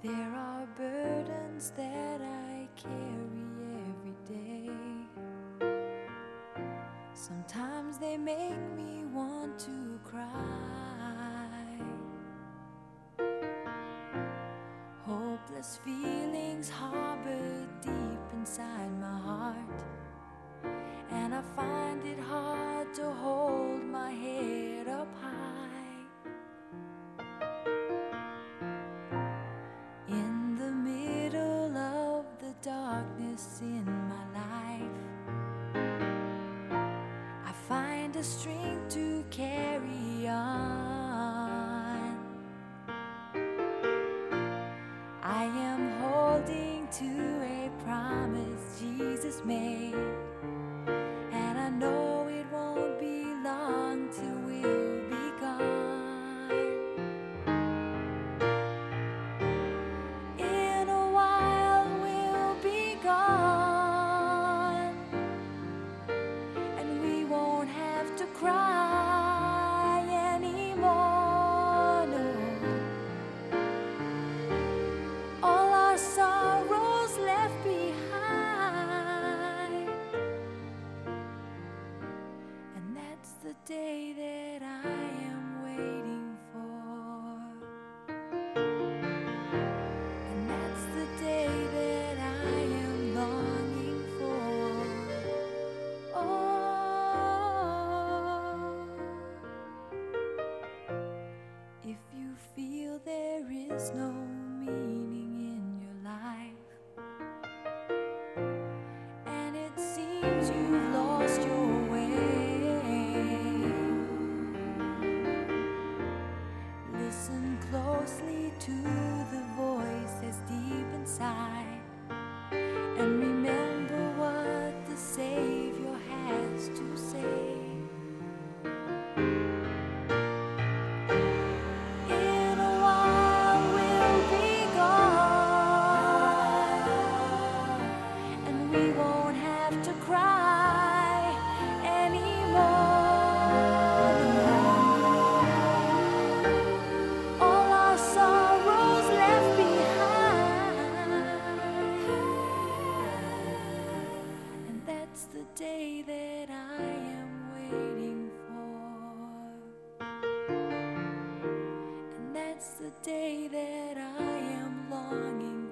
There are burdens that I carry every day. Sometimes they make me want to cry. Hopeless feelings harbor deep inside my heart, and I find it hard to hold my head up high. In the middle of the darkness in my life, I find a strength to carry on. I am holding to a promise Jesus made, and I know it won't be long till we'll be gone. In a while we'll be gone, and we won't have to cry anymore, no. All our sorrows left behind, and that's the day that I am waiting for, and that's the day that I am longing for. Oh, if you feel there is no meaning in your life, and it seems you've lost your way, listen closely to the voice that's deep inside, and remember what the Savior has to say. In a while we'll be gone, and we won't have to cry anymore, no. All our sorrows left behind, and that's the day that I am waiting for, and that's the day that I am longing